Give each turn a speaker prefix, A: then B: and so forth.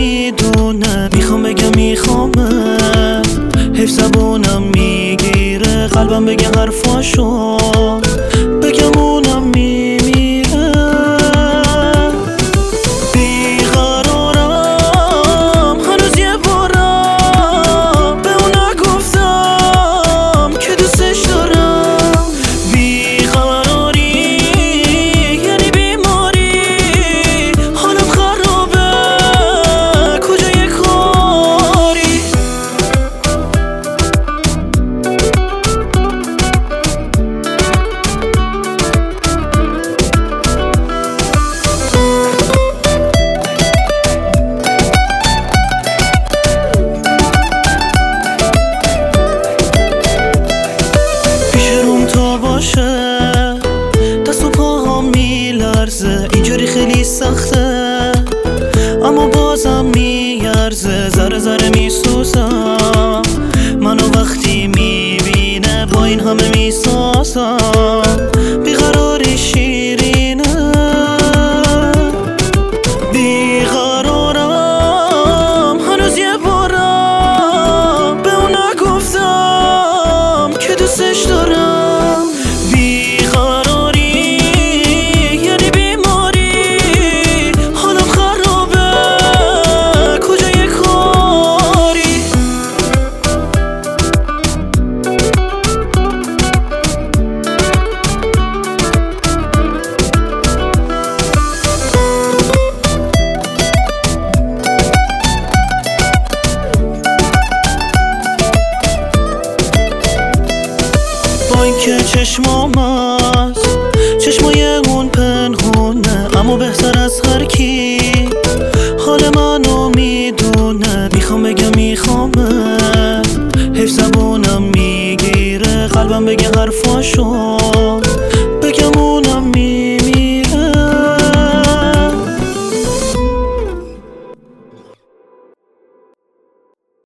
A: میدونه، میخوام بگم میخوامه، حیف زبونم میگیره، قلبم بگه حرفاشو، بگم اونم میمیره. بیقرارم هنوز یه بارم به اون نگفتم که دوستش دارم. بیقراری یعنی بیماری، حالم خرابه کجای کاری. دست و پاهم میلرزه، اینجوری خیلی سخته اما بازم میارزه، ذره ذره میسوزم، منو وقتی میبینه با این همه میسازم. بیقراری شیرینه، بیقرارم هنوز یه بارم به اون نگفتم که دوستش دارم. با اینکه چشمام از چشمای اون پنهونه، اما بهتر از هر کی حال منو میدونه. میخوام بگم میخوامه، حیف زبونم میگیره، قلبم بگه حرفاشو،